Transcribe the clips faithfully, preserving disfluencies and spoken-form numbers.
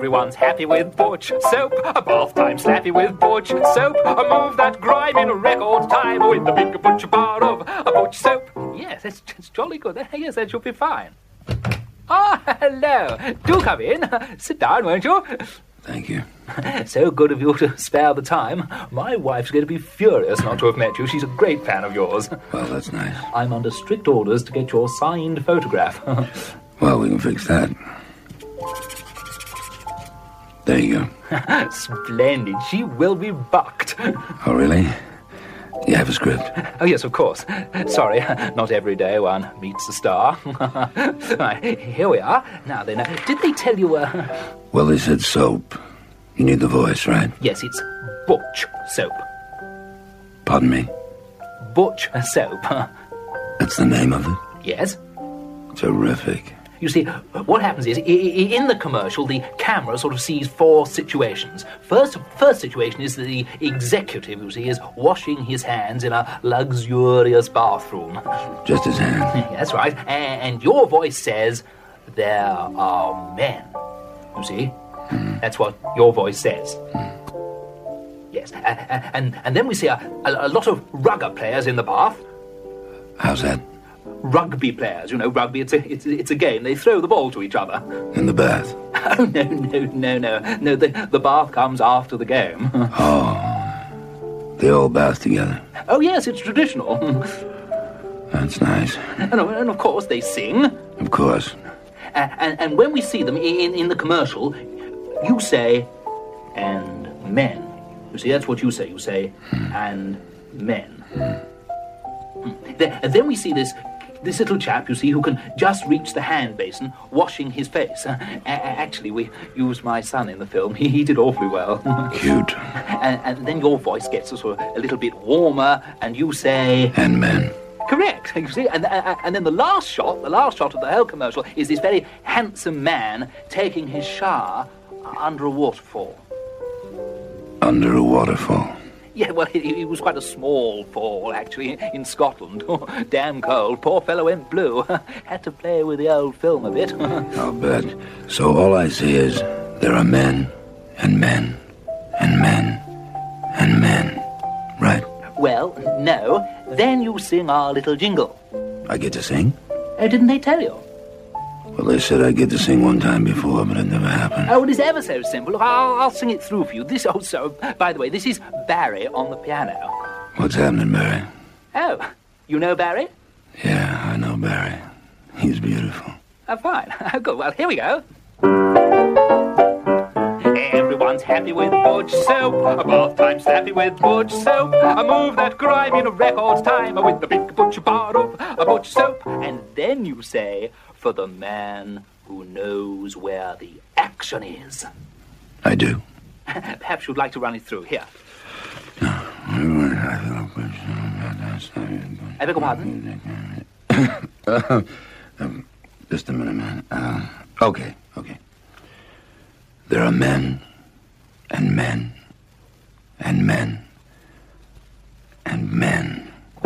Everyone's happy with Butch Soap. A bath time slappy with Butch Soap. A move that grime in record time with the big Butch bar of a Butch Soap. Yes, it's, it's jolly good. Yes, that should be fine. Ah, hello. Do come in. Sit down, won't you? Thank you. So good of you to spare the time. My wife's going to be furious not to have met you. She's a great fan of yours. Well, that's nice. I'm under strict orders to get your signed photograph. Well, we can fix that. There you go. Splendid. She will be bucked. Oh, really? You have a script? Oh, yes, of course. Sorry, not every day one meets a star. Right, here we are. Now then, uh, did they tell you... Uh... Well, they said soap. You need the voice, right? Yes, it's Butch Soap. Pardon me? Butch Soap. That's the name of it? Yes. Terrific. You see, what happens is, I- I- in the commercial, the camera sort of sees four situations. First, first situation is the executive, you see, is washing his hands in a luxurious bathroom. Just his hand? That's right. And, and your voice says, there are men. You see? Mm. That's what your voice says. Mm. Yes. And, and, and then we see a, a, a lot of rugger players in the bath. How's that? Rugby players, you know, rugby, it's a, it's, it's a game. They throw the ball to each other. In the bath? Oh, no, no, no, no. No, the, the bath comes after the game. Oh. They all bath together? Oh, yes, it's traditional. That's nice. And, and of course, they sing. Of course. And, and, and when we see them in, in the commercial, you say, and men. You see, that's what you say. You say, hmm. and men. Hmm. Then, and then we see this... This little chap, you see, who can just reach the hand basin, washing his face. Uh, a- actually, we used my son in the film. He, he did awfully well. Cute. And, and then your voice gets sort of a little bit warmer, and you say... And men. Correct, you see. And, uh, and then the last shot, the last shot of the whole commercial, is this very handsome man taking his shower under a waterfall. Under a waterfall? Yeah, well, it, it was quite a small fall, actually, in Scotland. Oh, damn cold. Poor fellow went blue. Had to play with the old film a bit. I'll bet. So all I see is there are men and men and men and men, right? Well, no. Then you sing our little jingle. I get to sing? Oh, didn't they tell you? Well, they said I'd get to sing one time before, but it never happened. Oh, it is ever so simple. Look, I'll, I'll sing it through for you. This, oh, so, by the way, this is Barry on the piano. What's happening, Barry? Oh, you know Barry? Yeah, I know Barry. He's beautiful. Oh, fine. Oh, good. Well, here we go. Everyone's happy with Butch Soap. A bath time slappy with Butch Soap. A move that grime in a record time with the big Butch bar of a Butch Soap. And then you say... For the man who knows where the action is. I do. Perhaps you'd like to run it through. Here. I beg your pardon? uh, um, just a minute, man. Uh, okay, okay. There are men and men and men and men.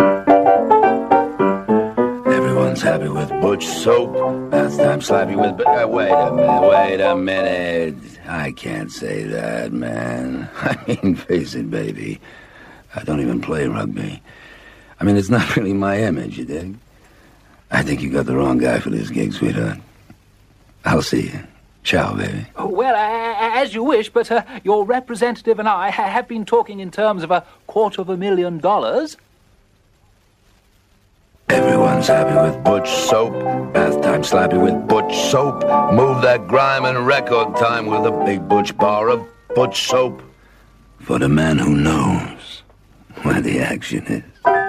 Everyone's happy with Butch Soap. Bath time slappy with... But uh, wait a minute, wait a minute. I can't say that, man. I mean, face it, baby. I don't even play rugby. I mean, it's not really my image, you dig? I think you got the wrong guy for this gig, sweetheart. I'll see you. Ciao, baby. Oh, well, uh, as you wish, but uh, your representative and I ha- have been talking in terms of a quarter of a million dollars. Everyone's happy with Butch Soap. Bath time slappy with Butch Soap. Move that grime in record time with a big Butch bar of Butch Soap. For the man who knows where the action is.